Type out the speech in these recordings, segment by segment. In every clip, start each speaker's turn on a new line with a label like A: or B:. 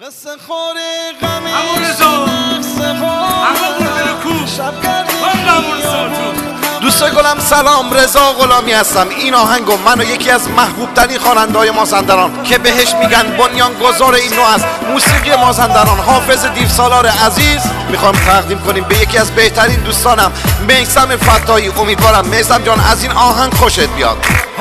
A: قصه خوری غمی
B: همون رضا همون بردر کو
A: دوست گلم سلام، رضا غلامی هستم. این آهنگو من و یکی از محبوب ترین خواننده‌های مازندران که بهش میگن بنیانگذار این نوع از موسیقی مازندران، حافظ دیوسالار عزیز، میخوام تقدیم کنیم به یکی از بهترین دوستانم، میثم فتاحی. امیدوارم میثم جان از این آهنگ خوشت بیاد.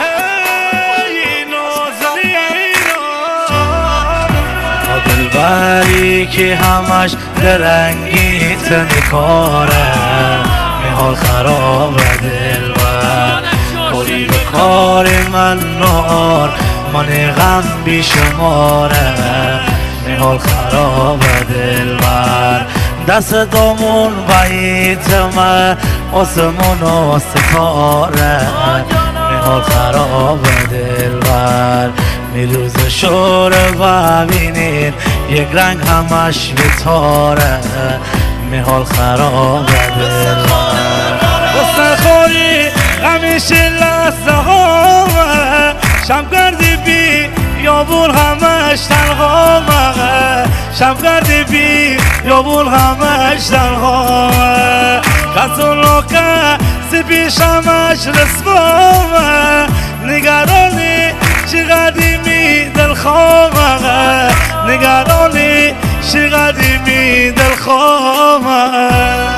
C: دلبری که همش درنگی تنکاره، میحال خراب دلبر کاری به کار من نار، من غم بی شماره، میحال خراب دلبر دست دامون بیت من آسمون و ستاره، میحال خراب دلبر میروز شور ببینین یک رنگ همش بتاره، میحال خراب دلبر حسن خوری همیشه لحظه همه، شب گردی بی یابون همش تنها، شب گردی بی یابون همش تنها، کسونو کسی پیش همش رسوامه، نگرانی چی قدیمی دلخوامه، نگرانی چی قدیمی دلخوامه.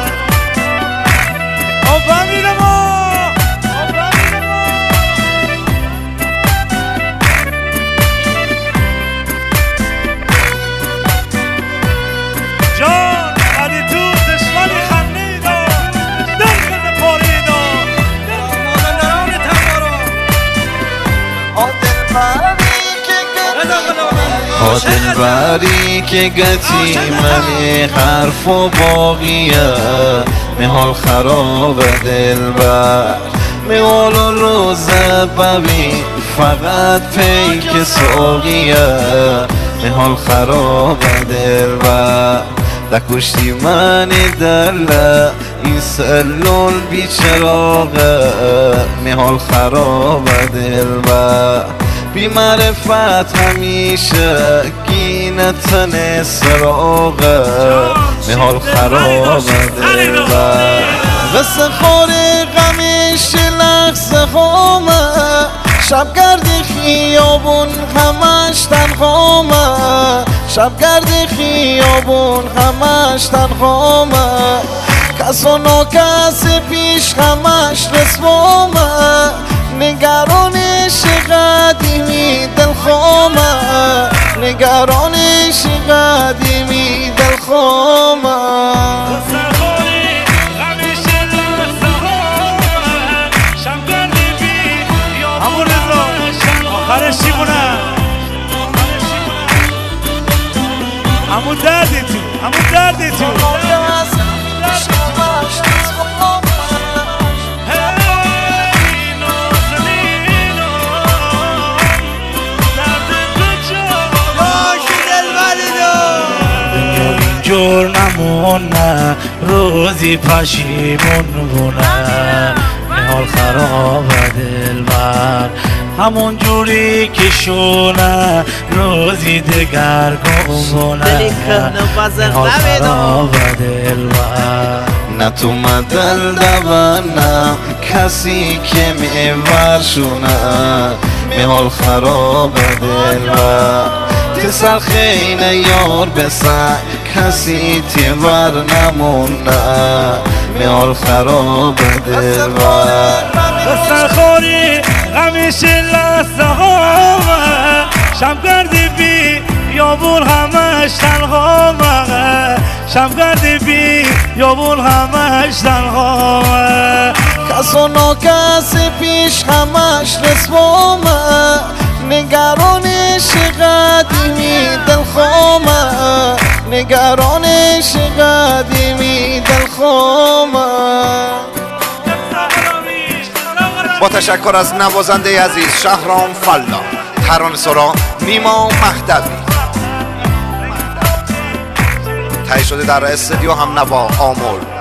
A: دلبری که گتی منی حرف و باقیه، میحال خراب دلبر میحال روز ببین فقط پیک ساقیه، میحال خراب دلبر دکشتی منی دله این سلول بیچراغه، میحال خراب دلبر بی معرفت همیشه گینتن سراغه، میحال خراب دلبر قصه خوری غمیشه لحظه همه، شب گردی خیابون همش تنهامه، شب گردی خیابون همش تنهامه، کس و ناکسی پیش همش رسوامه، نگرانش قدیمی دلخوامه، نگرانش قدیمی دلخوامه.
C: حسن خوری همیشه لحظه همه، شب گردی بی همون رضا آخرش چی مونه؟ همون دردی تو، همون دردی تو جور نمونه، روزی پشیمون بونه، میحال خراب دلبر همون جوری که شونه، روزی دگر گمونه، میحال خراب دلبر
A: نه تو مدل دبنه کسی که میورشونه، میحال خراب دلبر تسر خینه یار بسن کسی تیور نمونه، میحال خراب دلبر
C: حسن خوری همیشه لحظه همه، شب گردی بی یابون همش تنهامه، شب گردی بی یابون همش تنهامه،
A: کس و ناکسی پیش همش رسوامه، نگرانش قدیمی دلخوامه، نگرانش قدیمی دلخوامه. با تشکر از نوازنده عزیز شهرام فلا، ترانه‌سرا نیما مهدوی، تهیه شده در استودیو هم نوا آمل.